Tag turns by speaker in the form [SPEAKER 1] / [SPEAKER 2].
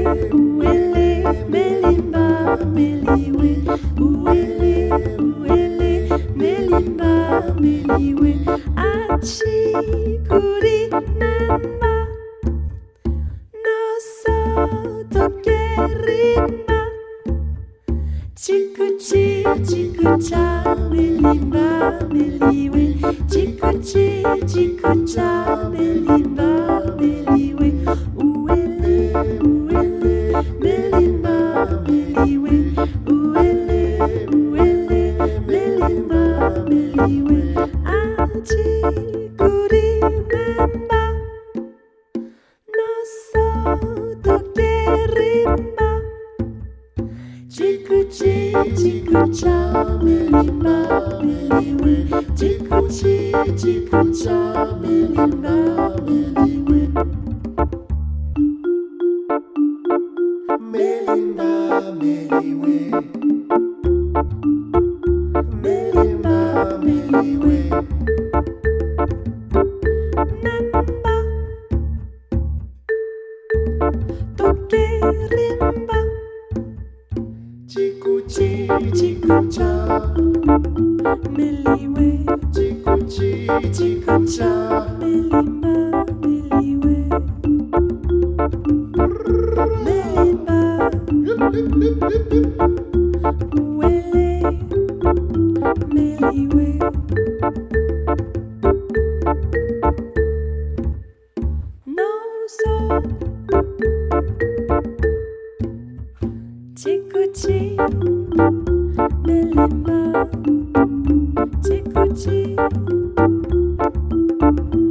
[SPEAKER 1] Uele, melimba, meliwe. Uele, uele, melimba, meliwe. Achi kuri namba, no so tokerimba. Chikuchi, chikucha, melimba, meliwe. Chikuchi, chikucha, melimba, meliwe. Uele, uele, melimba, meliwe. Uele, uele, melimba, meliwe. Achi kuri namba, no so tokerimba. Chikuchi, chikucha, melimba, meliwe. Chikuchi, chikucha, melimba, meliwe. Melimba, meliwe. Melimba, meliwe. Namba, tokerimba. Chikuchi, chikucha, meliwe. Chikuchi, chikucha, melimba, meliwe. Melimba, uele, meliwe. No so Chikuchi, melimba, chikuchi.